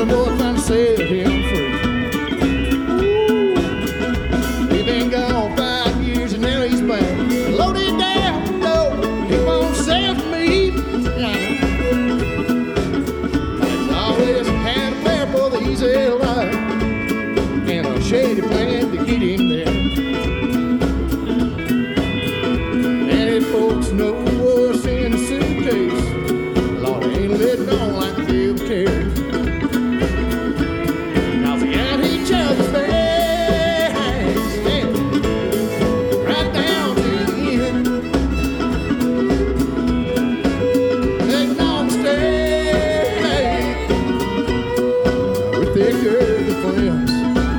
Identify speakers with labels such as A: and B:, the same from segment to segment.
A: the Lord trying to set him free. He been gone 5 years and now he's back. Loaded down, no, he won't sell for me. He's always had a plan for the easy life and a shady plan to get him there. And if folks know what's in the suitcase, Lord, ain't letting on like they would care. Now the out each other's backs, yeah, right down to the end. Make no mistake, we're thicker than friends.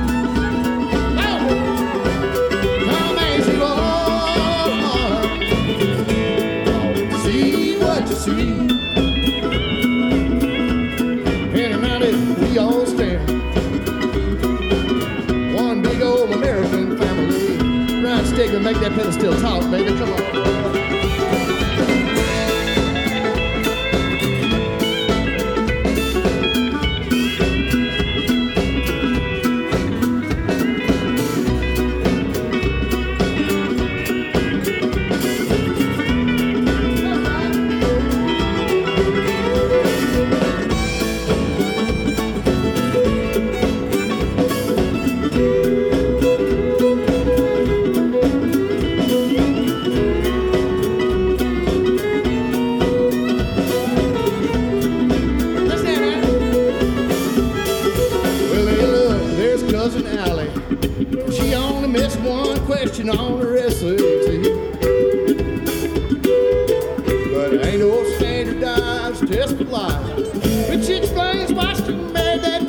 A: Come as you are, see what you see. We all stand, one big old American family. Right stick and make that pedal still talk, baby. Come on. Cousin Allie, she only missed one question on her SAT, but it ain't no standardized test of life, which explains why she married that